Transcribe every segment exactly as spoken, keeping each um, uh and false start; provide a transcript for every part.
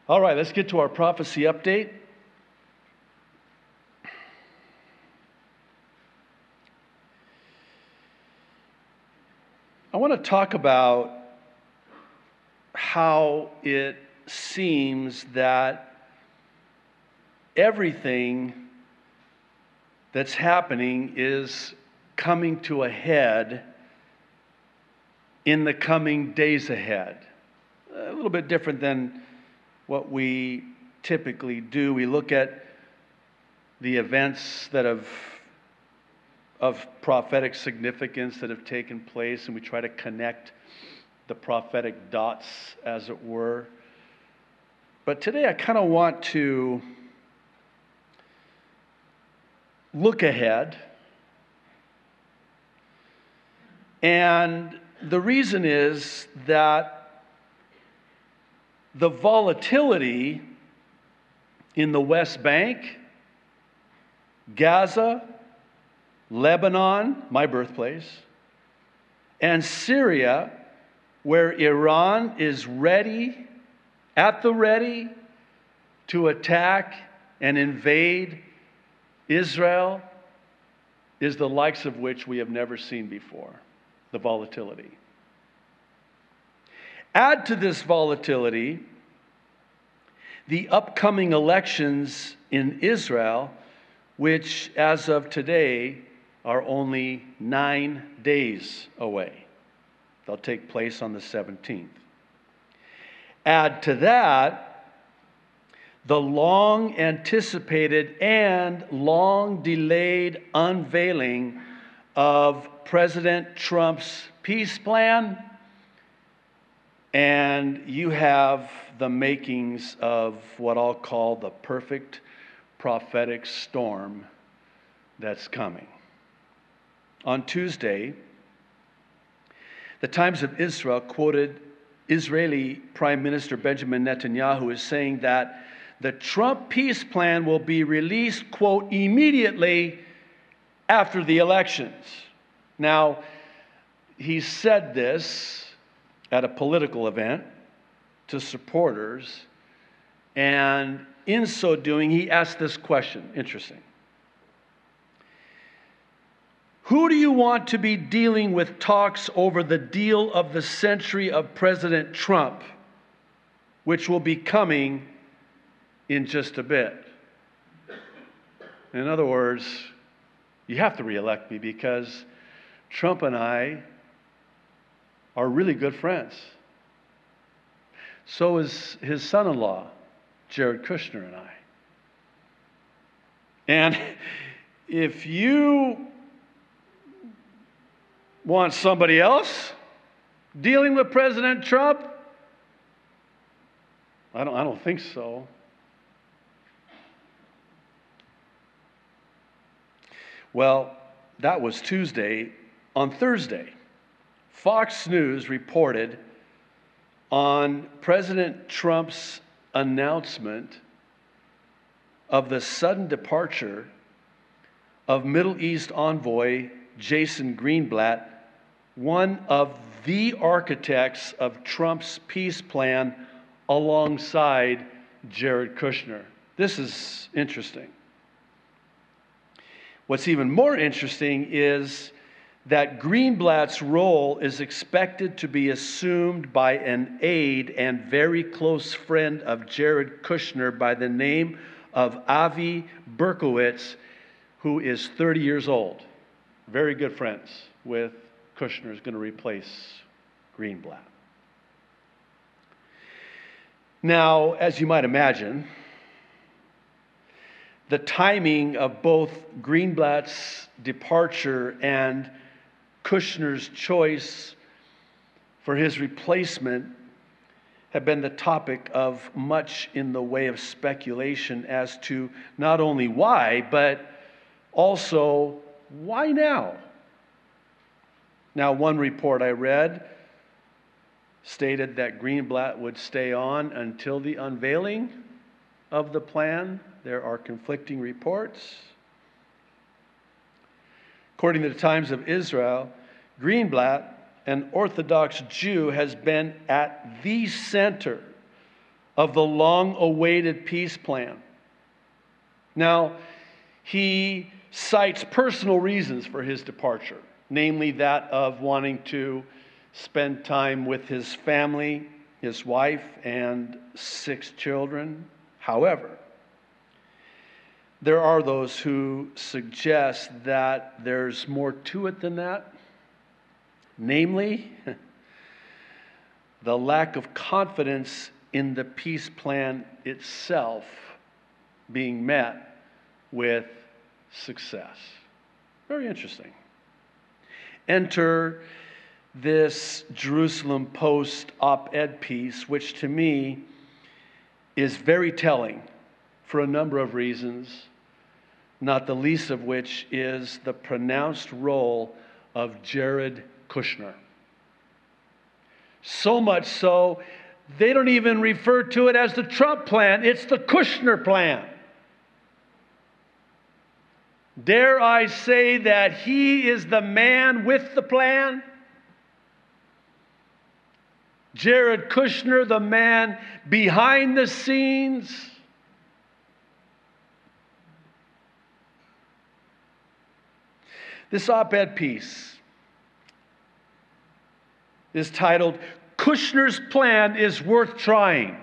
All right, let's get to our prophecy update. I want to talk about how it seems that everything that's happening is coming to a head in the coming days ahead. A little bit different than what we typically do. We look at the events that have of prophetic significance that have taken place, and we try to connect the prophetic dots, as it were. But today I kind of want to look ahead. And the reason is that the volatility in the West Bank, Gaza, Lebanon, my birthplace, and Syria, where Iran is ready, at the ready, to attack and invade Israel, is the likes of which we have never seen before, the volatility. Add to this volatility the upcoming elections in Israel, which as of today are only nine days away. They'll take place on the seventeenth. Add to that the long anticipated and long delayed unveiling of President Trump's peace plan, and you have the makings of what I'll call the perfect prophetic storm that's coming. On Tuesday, the Times of Israel quoted Israeli Prime Minister Benjamin Netanyahu as saying that the Trump peace plan will be released, quote, immediately after the elections. Now, he said this at a political event to supporters, and in so doing, he asked this question. Interesting. Who do you want to be dealing with talks over the deal of the century of President Trump, which will be coming in just a bit? In other words, you have to reelect me because Trump and I are really good friends. So is his son-in-law, Jared Kushner, and I. And if you want somebody else dealing with President Trump, I don't, I don't think so. Well, that was Tuesday. On Thursday, Fox News reported on President Trump's announcement of the sudden departure of Middle East envoy Jason Greenblatt, one of the architects of Trump's peace plan, alongside Jared Kushner. This is interesting. What's even more interesting is that Greenblatt's role is expected to be assumed by an aide and very close friend of Jared Kushner by the name of Avi Berkowitz, who is thirty years old. Very good friends with Kushner, is going to replace Greenblatt. Now, as you might imagine, the timing of both Greenblatt's departure and Kushner's choice for his replacement have been the topic of much in the way of speculation as to not only why, but also why now? Now, one report I read stated that Greenblatt would stay on until the unveiling of the plan. There are conflicting reports. According to the Times of Israel, Greenblatt, an Orthodox Jew, has been at the center of the long-awaited peace plan. Now, he cites personal reasons for his departure, namely that of wanting to spend time with his family, his wife, and six children. However, there are those who suggest that there's more to it than that, namely the lack of confidence in the peace plan itself being met with success. Very interesting. Enter this Jerusalem Post op-ed piece, which to me is very telling for a number of reasons, not the least of which is the pronounced role of Jared Kushner. So much so, they don't even refer to it as the Trump plan. It's the Kushner plan. Dare I say that he is the man with the plan? Jared Kushner, the man behind the scenes? This op-ed piece is titled, "Kushner's Plan is Worth Trying."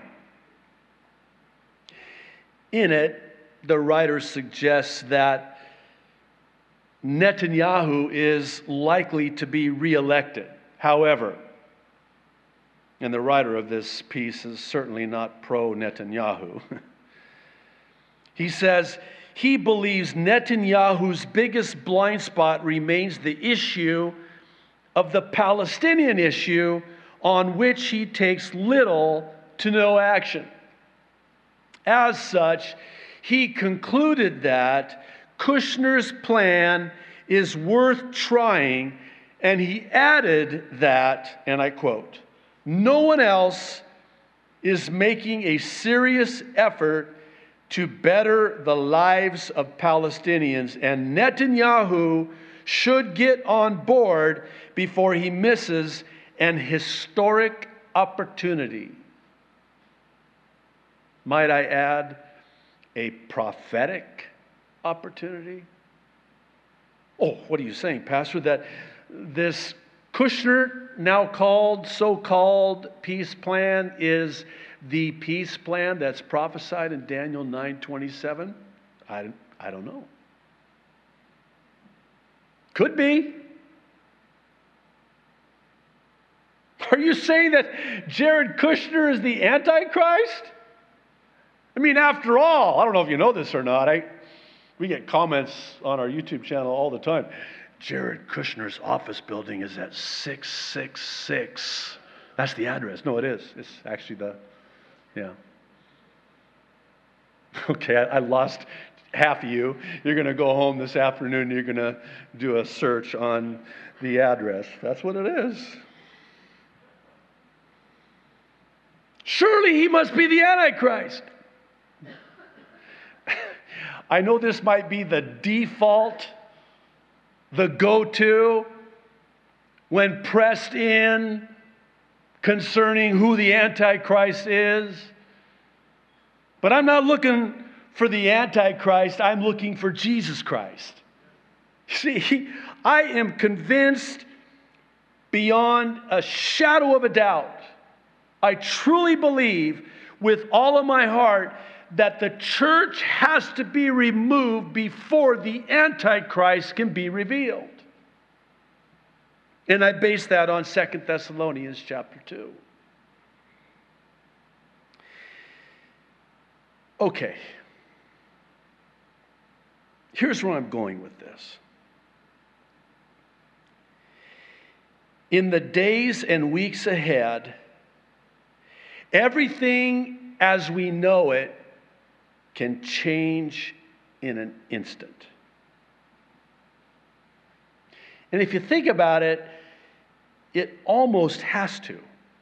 In it, the writer suggests that Netanyahu is likely to be reelected. However, and the writer of this piece is certainly not pro-Netanyahu. He says he believes Netanyahu's biggest blind spot remains the issue of the Palestinian issue, on which he takes little to no action. As such, he concluded that Kushner's plan is worth trying, and he added that, and I quote, "No one else is making a serious effort to better the lives of Palestinians, and Netanyahu should get on board before he misses an historic opportunity." Might I add, a prophetic opportunity? Oh, what are you saying, Pastor? That this Kushner, now called, so-called peace plan, is the peace plan that's prophesied in Daniel nine twenty-seven? I, I don't know. Could be. Are you saying that Jared Kushner is the Antichrist? I mean, after all, I don't know if you know this or not. I, we get comments on our YouTube channel all the time. Jared Kushner's office building is at six six six. That's the address. No, it is. It's actually the, yeah. Okay, I, I lost half of you. You're going to go home this afternoon and you're going to do a search on the address. That's what it is. Surely he must be the Antichrist. I know this might be the default, the go-to, when pressed in concerning who the Antichrist is. But I'm not looking for the Antichrist, I'm looking for Jesus Christ. See, I am convinced beyond a shadow of a doubt, I truly believe with all of my heart that the church has to be removed before the Antichrist can be revealed. And I base that on Second Thessalonians chapter two. Okay. Here's where I'm going with this. In the days and weeks ahead, everything as we know it can change in an instant. And if you think about it, it almost has to.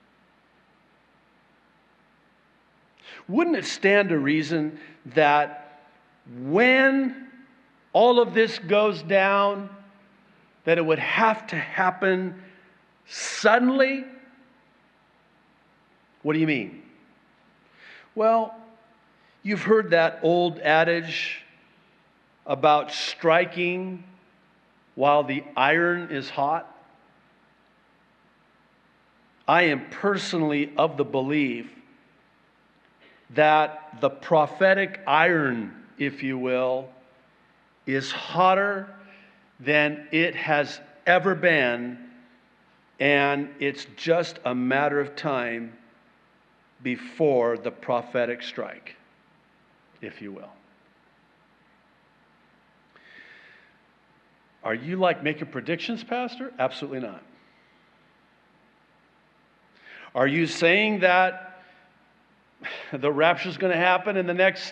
Wouldn't it stand to reason that when all of this goes down, that it would have to happen suddenly? What do you mean? Well, you've heard that old adage about striking while the iron is hot. I am personally of the belief that the prophetic iron, if you will, is hotter than it has ever been, and it's just a matter of time before the prophetic strike, if you will. Are you like making predictions, Pastor? Absolutely not. Are you saying that the rapture is going to happen in the next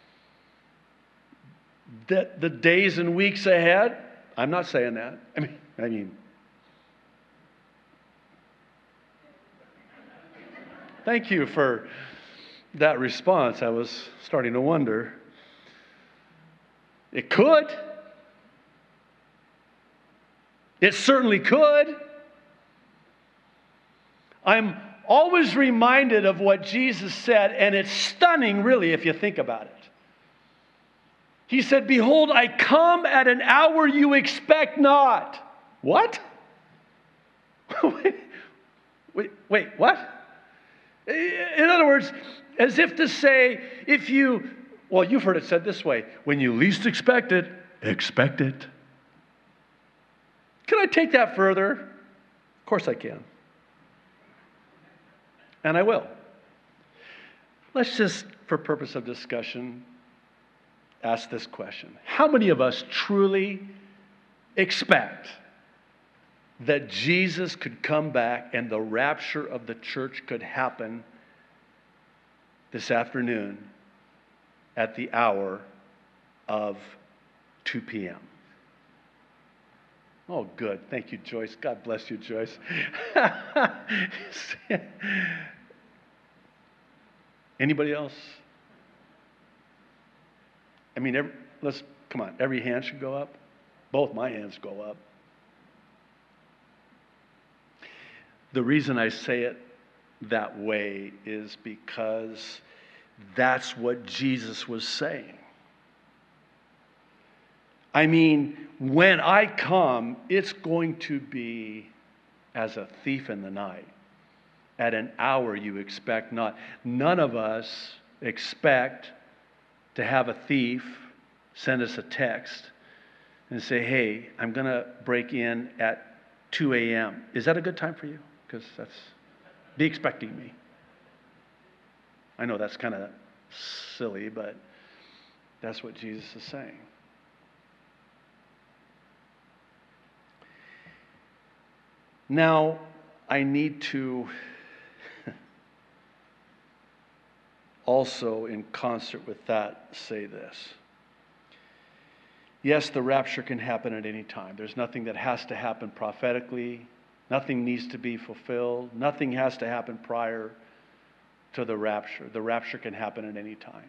the, the days and weeks ahead? I'm not saying that. I mean, I mean, thank you for that response. I was starting to wonder. It could. It certainly could. I'm always reminded of what Jesus said, and it's stunning, really, if you think about it. He said, "Behold, I come at an hour you expect not." What? wait, wait, wait, what? In other words, as if to say, if you, well, you've heard it said this way, when you least expect it, expect it. Can I take that further? Of course I can. And I will. Let's just, for purpose of discussion, ask this question. How many of us truly expect that Jesus could come back and the rapture of the church could happen this afternoon at the hour of two p.m.? Oh, good. Thank you, Joyce. God bless you, Joyce. Anybody else? I mean, every, let's, come on, every hand should go up. Both my hands go up. The reason I say it that way is because that's what Jesus was saying. I mean, when I come, it's going to be as a thief in the night, at an hour you expect not. None of us expect to have a thief send us a text and say, "Hey, I'm going to break in at two a.m. Is that a good time for you? Because that's, be expecting me." I know that's kind of silly, but that's what Jesus is saying. Now, I need to also, in concert with that, say this. Yes, the rapture can happen at any time. There's nothing that has to happen prophetically. Nothing needs to be fulfilled. Nothing has to happen prior to the rapture. The rapture can happen at any time.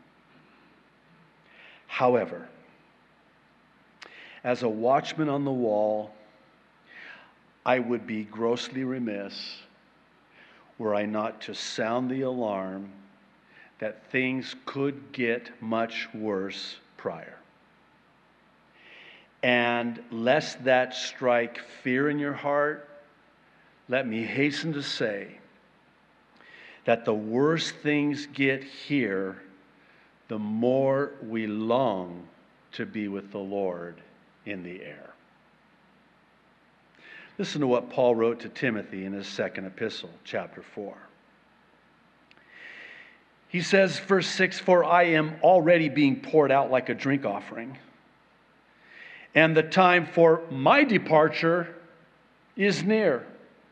However, as a watchman on the wall, I would be grossly remiss were I not to sound the alarm that things could get much worse prior. And lest that strike fear in your heart, let me hasten to say that the worse things get here, the more we long to be with the Lord in the air. Listen to what Paul wrote to Timothy in his second epistle, chapter four. He says, verse six, "For I am already being poured out like a drink offering, and the time for my departure is near.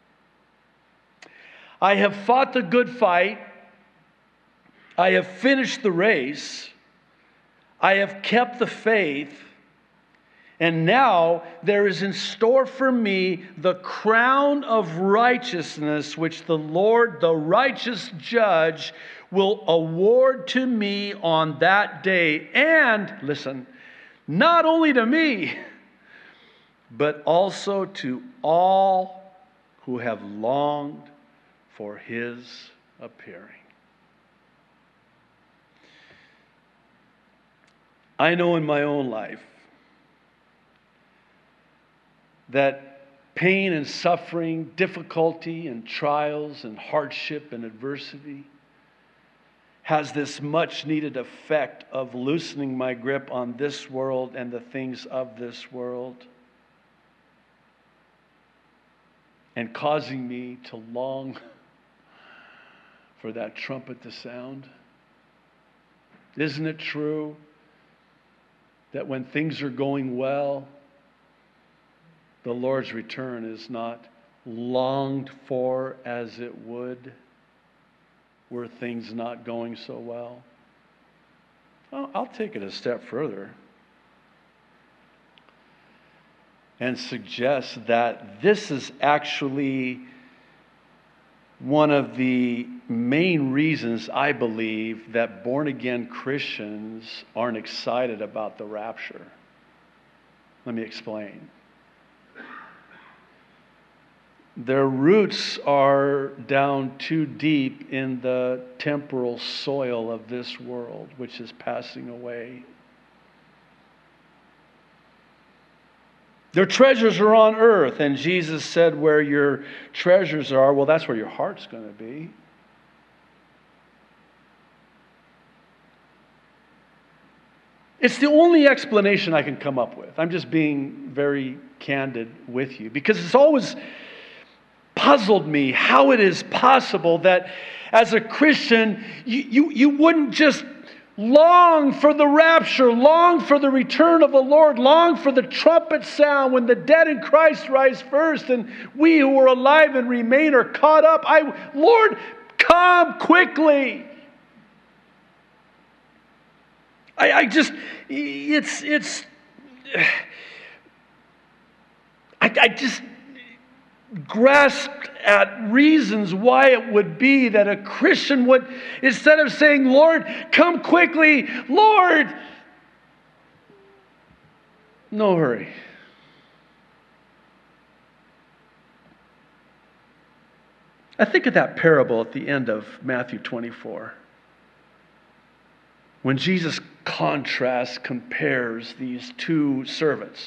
I have fought the good fight. I have finished the race. I have kept the faith. And now there is in store for me the crown of righteousness, which the Lord, the righteous judge, will award to me on that day. And, listen, not only to me, but also to all who have longed for his appearing." I know in my own life that pain and suffering, difficulty and trials and hardship and adversity has this much needed effect of loosening my grip on this world and the things of this world, and causing me to long for that trumpet to sound. Isn't it true that when things are going well, the Lord's return is not longed for as it would were things not going so well? Well, I'll take it a step further and suggest that this is actually one of the main reasons I believe that born-again Christians aren't excited about the rapture. Let me explain. Their roots are down too deep in the temporal soil of this world, which is passing away. Their treasures are on earth, and Jesus said, where your treasures are, well, that's where your heart's going to be. It's the only explanation I can come up with. I'm just being very candid with you, because it's always puzzled me how it is possible that as a Christian, you, you, you wouldn't just long for the rapture, long for the return of the Lord, long for the trumpet sound when the dead in Christ rise first and we who are alive and remain are caught up. I, Lord, come quickly. I, I just, it's, it's, I, I just grasped at reasons why it would be that a Christian would, instead of saying, Lord, come quickly, Lord, no hurry. I think of that parable at the end of Matthew twenty-four. When Jesus contrasts, compares these two servants.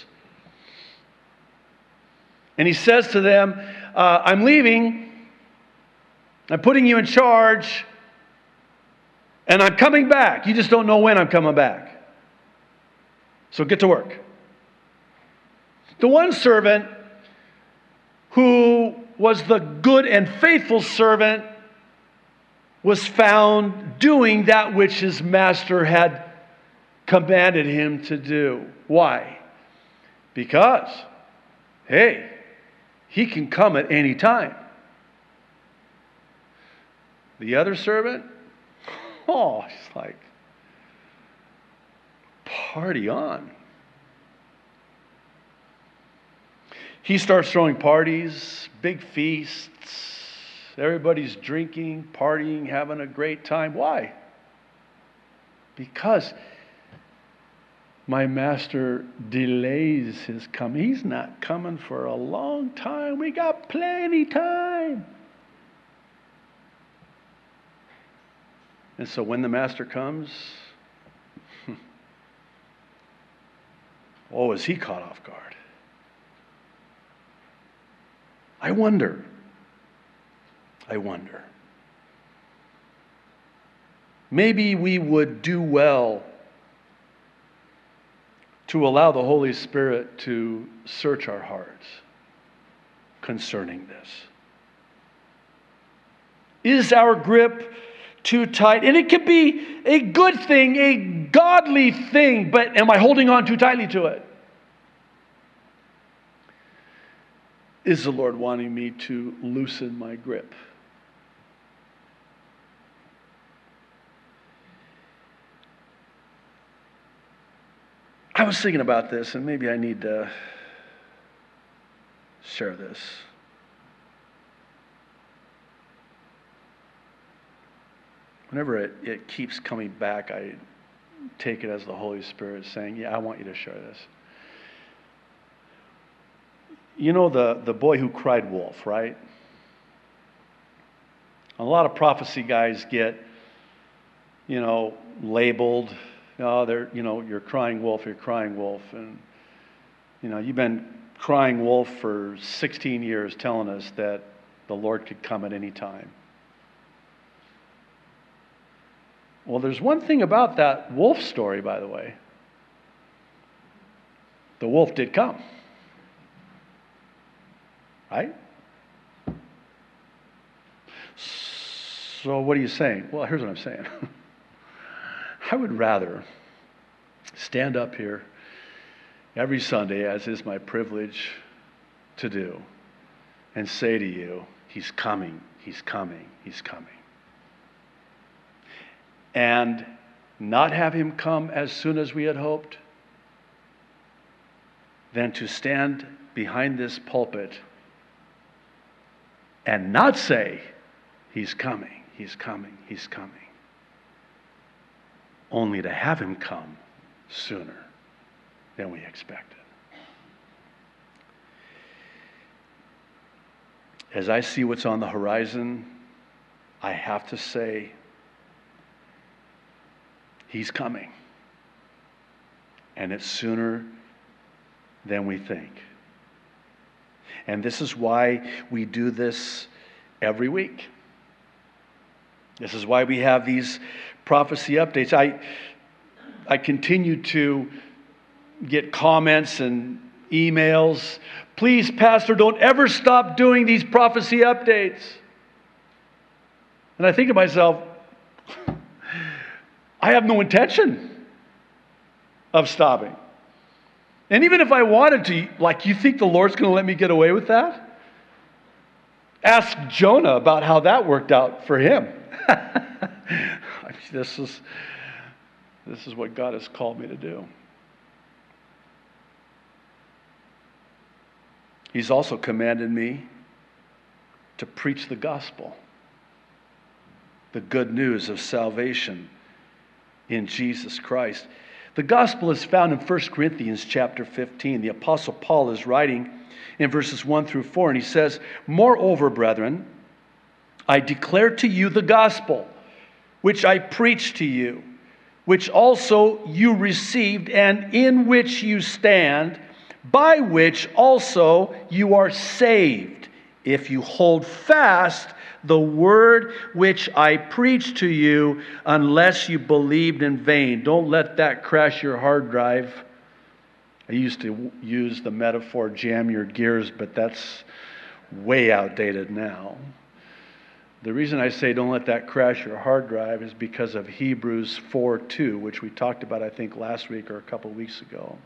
And he says to them, uh, I'm leaving, I'm putting you in charge, and I'm coming back. You just don't know when I'm coming back. So get to work. The one servant who was the good and faithful servant was found doing that which his master had commanded him to do. Why? Because, hey, he can come at any time. The other servant, oh, he's like, party on. He starts throwing parties, big feasts. Everybody's drinking, partying, having a great time. Why? Because my master delays his coming. He's not coming for a long time. We got plenty time. And so when the master comes, oh, is he caught off guard? I wonder. I wonder. Maybe we would do well to allow the Holy Spirit to search our hearts concerning this. Is our grip too tight? And it could be a good thing, a godly thing, but am I holding on too tightly to it? Is the Lord wanting me to loosen my grip? I was thinking about this, and maybe I need to share this. Whenever it, it keeps coming back, I take it as the Holy Spirit saying, yeah, I want you to share this. You know the, the boy who cried wolf, right? A lot of prophecy guys get, you know, labeled Oh, they're, you know, you're crying wolf, you're crying wolf. And, you know, you've been crying wolf for sixteen years telling us that the Lord could come at any time. Well, there's one thing about that wolf story, by the way. The wolf did come. Right? So what are you saying? Well, here's what I'm saying. I would rather stand up here every Sunday, as is my privilege to do, and say to you, He's coming, He's coming, He's coming. And not have Him come as soon as we had hoped, than to stand behind this pulpit and not say, He's coming, He's coming, He's coming. Only to have Him come sooner than we expected. As I see what's on the horizon, I have to say, He's coming. And it's sooner than we think. And this is why we do this every week. This is why we have these prophecy updates. I, I continue to get comments and emails. Please, Pastor, don't ever stop doing these prophecy updates. And I think to myself, I have no intention of stopping. And even if I wanted to, like, you think the Lord's going to let me get away with that? Ask Jonah about how that worked out for him. This is, this is what God has called me to do. He's also commanded me to preach the gospel, the good news of salvation in Jesus Christ. The gospel is found in First Corinthians chapter fifteen. The Apostle Paul is writing in verses one through four, and he says, "Moreover, brethren, I declare to you the gospel, which I preached to you, which also you received, and in which you stand, by which also you are saved, if you hold fast the word which I preached to you, unless you believed in vain." Don't let that crash your hard drive. I used to use the metaphor jam your gears, but that's way outdated now. The reason I say don't let that crash your hard drive is because of Hebrews four two, which we talked about, I think, last week or a couple weeks ago.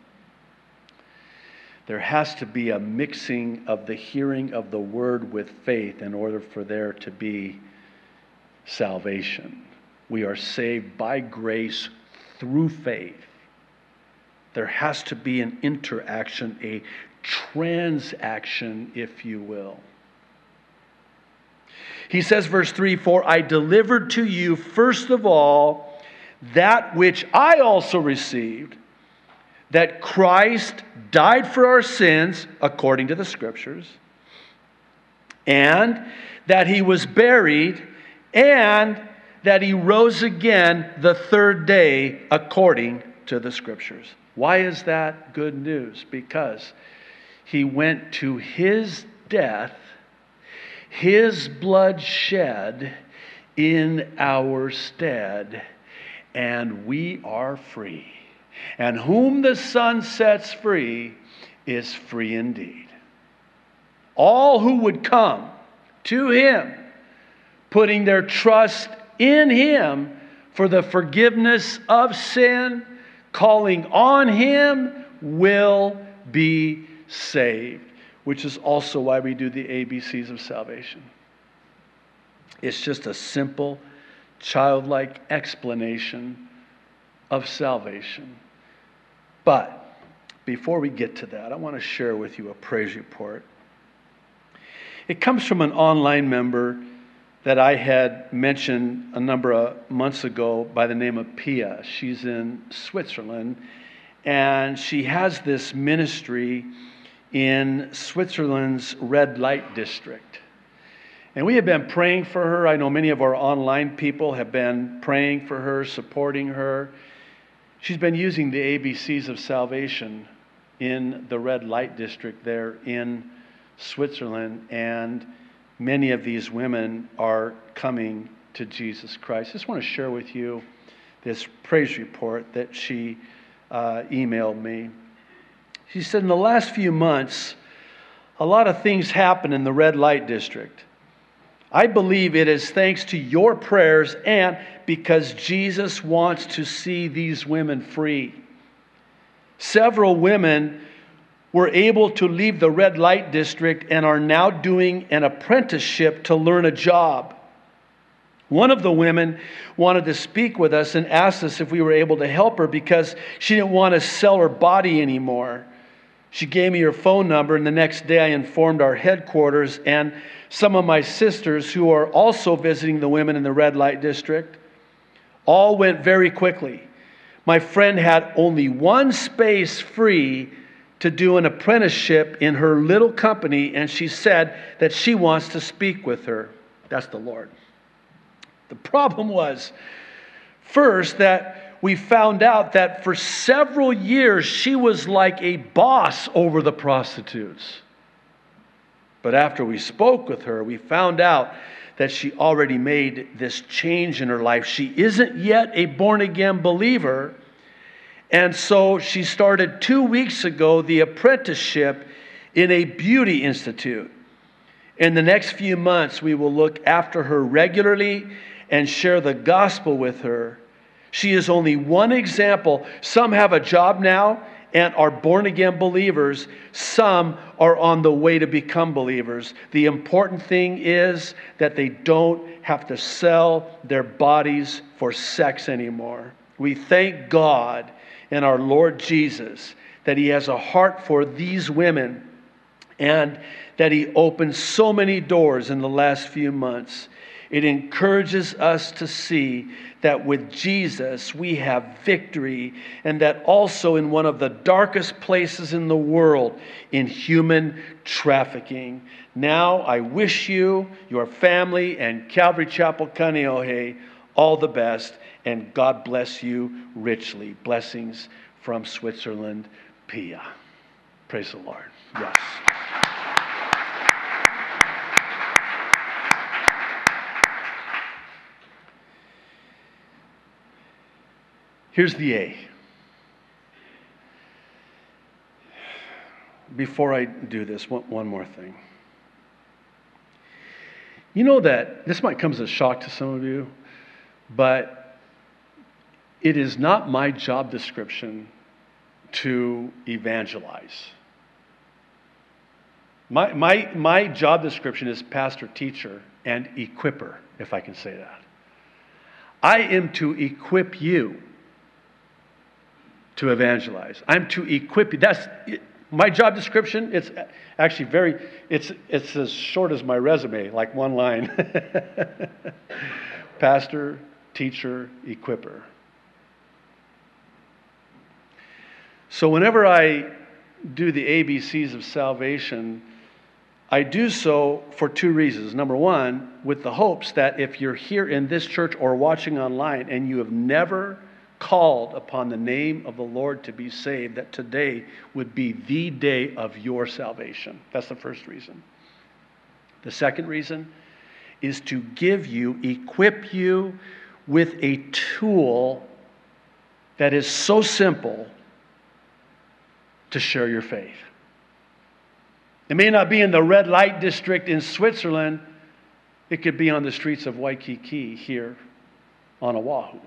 There has to be a mixing of the hearing of the word with faith in order for there to be salvation. We are saved by grace through faith. There has to be an interaction, a transaction, if you will. He says, verse three, "For I delivered to you first of all that which I also received, that Christ died for our sins according to the Scriptures, and that He was buried, and that He rose again the third day according to the Scriptures." Why is that good news? Because He went to His death, His blood shed in our stead, and we are free. And whom the Son sets free is free indeed. All who would come to Him, putting their trust in Him for the forgiveness of sin, calling on Him, will be saved. Which is also why we do the A B Cs of salvation. It's just a simple, childlike explanation of salvation. But before we get to that, I want to share with you a praise report. It comes from an online member that I had mentioned a number of months ago by the name of Pia. She's in Switzerland, and she has this ministry in Switzerland's red light district. And we have been praying for her. I know many of our online people have been praying for her, supporting her. She's been using the A B Cs of salvation in the red light district there in Switzerland, and many of these women are coming to Jesus Christ. I just want to share with you this praise report that she uh, emailed me. She said, in the last few months, a lot of things happen in the red light district. I believe it is thanks to your prayers and because Jesus wants to see these women free. Several women were able to leave the red light district and are now doing an apprenticeship to learn a job. One of the women wanted to speak with us and asked us if we were able to help her because she didn't want to sell her body anymore. She gave me her phone number, and the next day I informed our headquarters and some of my sisters who are also visiting the women in the red light district. All went very quickly. My friend had only one space free to do an apprenticeship in her little company, and she said that she wants to speak with her. That's the Lord. The problem was, first, that we found out that for several years she was like a boss over the prostitutes. But after we spoke with her, we found out that she already made this change in her life. She isn't yet a born-again believer, and so she started two weeks ago the apprenticeship in a beauty institute. In the next few months, we will look after her regularly and share the gospel with her. She is only one example. Some have a job now and are born-again believers. Some are on the way to become believers. The important thing is that they don't have to sell their bodies for sex anymore. We thank God and our Lord Jesus that He has a heart for these women and that He opened so many doors in the last few months. It encourages us to see that with Jesus we have victory, and that also in one of the darkest places in the world, in human trafficking. Now I wish you, your family, and Calvary Chapel Kaneohe all the best, and God bless you richly. Blessings from Switzerland, Pia. Praise the Lord. Yes. Here's the A. Before I do this, one, one more thing. You know that, this might come as a shock to some of you, but it is not my job description to evangelize. My, my, my job description is pastor, teacher, and equipper, if I can say that. I am to equip you to evangelize. I'm to equip you. That's my job description. It's actually very, it's it's as short as my resume, like one line. Pastor, teacher, equipper. So whenever I do the A B Cs of salvation, I do so for two reasons. Number one, with the hopes that if you're here in this church or watching online and you have never called upon the name of the Lord to be saved, that today would be the day of your salvation. That's the first reason. The second reason is to give you, equip you with a tool that is so simple to share your faith. It may not be in the red light district in Switzerland. It could be on the streets of Waikiki here on Oahu.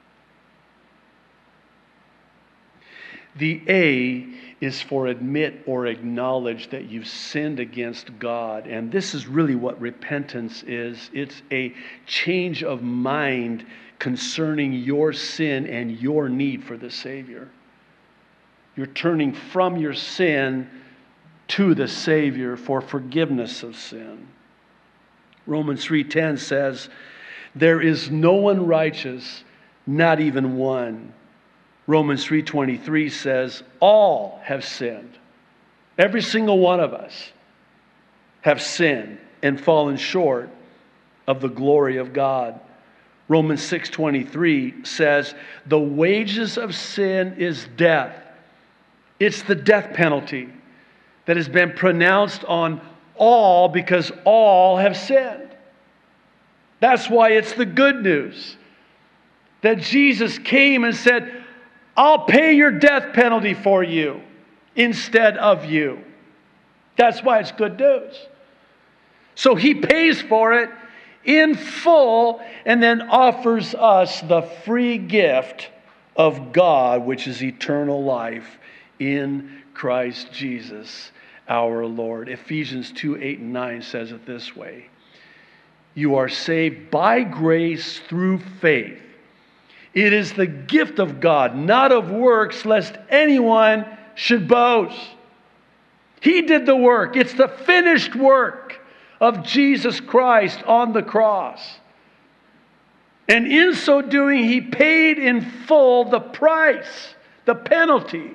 The A is for admit or acknowledge that you've sinned against God. And this is really what repentance is. It's a change of mind concerning your sin and your need for the Savior. You're turning from your sin to the Savior for forgiveness of sin. Romans three ten says, "There is no one righteous, not even one." Romans three twenty-three says, all have sinned. Every single one of us have sinned and fallen short of the glory of God. Romans six twenty-three says, the wages of sin is death. It's the death penalty that has been pronounced on all because all have sinned. That's why it's the good news that Jesus came and said, I'll pay your death penalty for you instead of you. That's why it's good news. So He pays for it in full and then offers us the free gift of God, which is eternal life in Christ Jesus our Lord. Ephesians two, eight and nine says it this way. You are saved by grace through faith. It is the gift of God, not of works, lest anyone should boast. He did the work. It's the finished work of Jesus Christ on the cross. And in so doing, He paid in full the price, the penalty.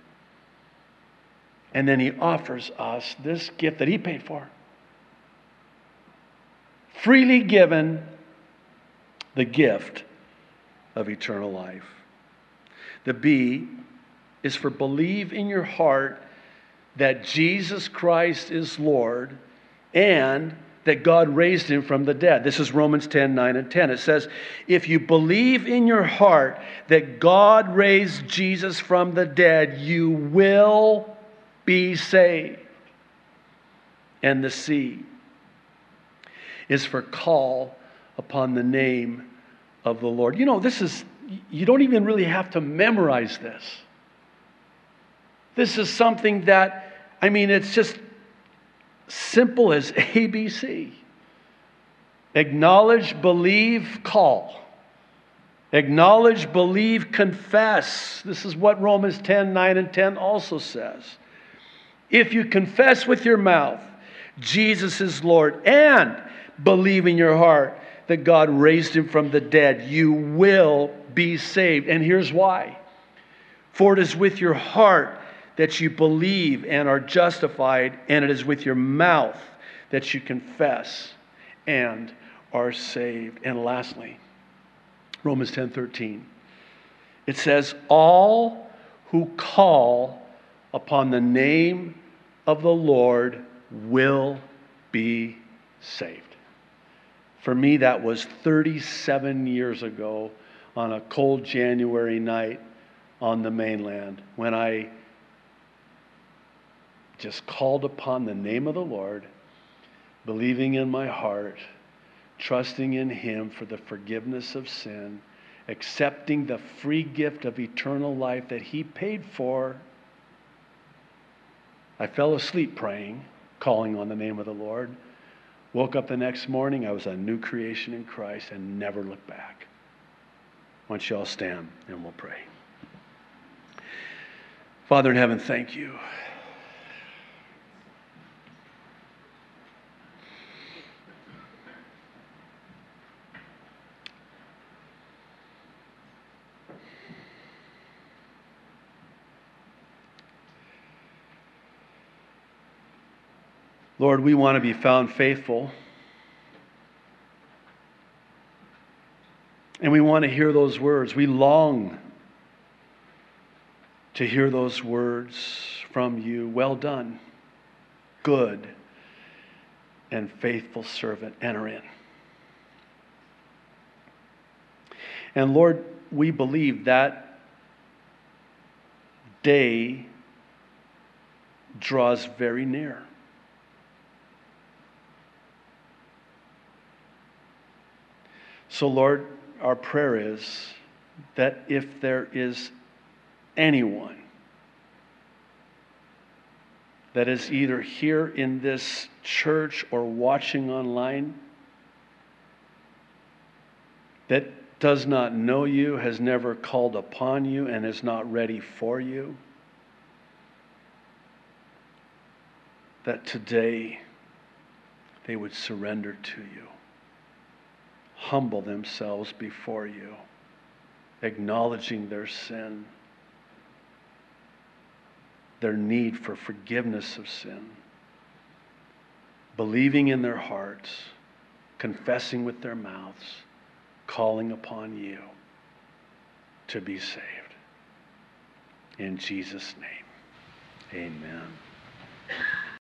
And then He offers us this gift that He paid for. Freely given, the gift of eternal life. The B is for believe in your heart that Jesus Christ is Lord and that God raised Him from the dead. This is Romans ten, nine and ten. It says, if you believe in your heart that God raised Jesus from the dead, you will be saved. And the C is for call upon the name of the Lord. You know, this is, you don't even really have to memorize this. This is something that, I mean, it's just simple as A B C. Acknowledge, believe, call. Acknowledge, believe, confess. This is what Romans ten, nine and ten also says. If you confess with your mouth Jesus is Lord and believe in your heart that God raised Him from the dead, you will be saved. And here's why. For it is with your heart that you believe and are justified, and it is with your mouth that you confess and are saved. And lastly, Romans ten thirteen. It says, all who call upon the name of the Lord will be saved. For me, that was thirty-seven years ago on a cold January night on the mainland when I just called upon the name of the Lord, believing in my heart, trusting in Him for the forgiveness of sin, accepting the free gift of eternal life that He paid for. I fell asleep praying, calling on the name of the Lord. Woke up the next morning, I was a new creation in Christ and never looked back. Why don't you all stand and we'll pray. Father in heaven, thank you. Lord, we want to be found faithful. And we want to hear those words. We long to hear those words from you. Well done, good and faithful servant. Enter in. And Lord, we believe that day draws very near. So, Lord, our prayer is that if there is anyone that is either here in this church or watching online that does not know you, has never called upon you, and is not ready for you, that today they would surrender to you. Humble themselves before you, acknowledging their sin, their need for forgiveness of sin, believing in their hearts, confessing with their mouths, calling upon you to be saved. In Jesus' name, amen.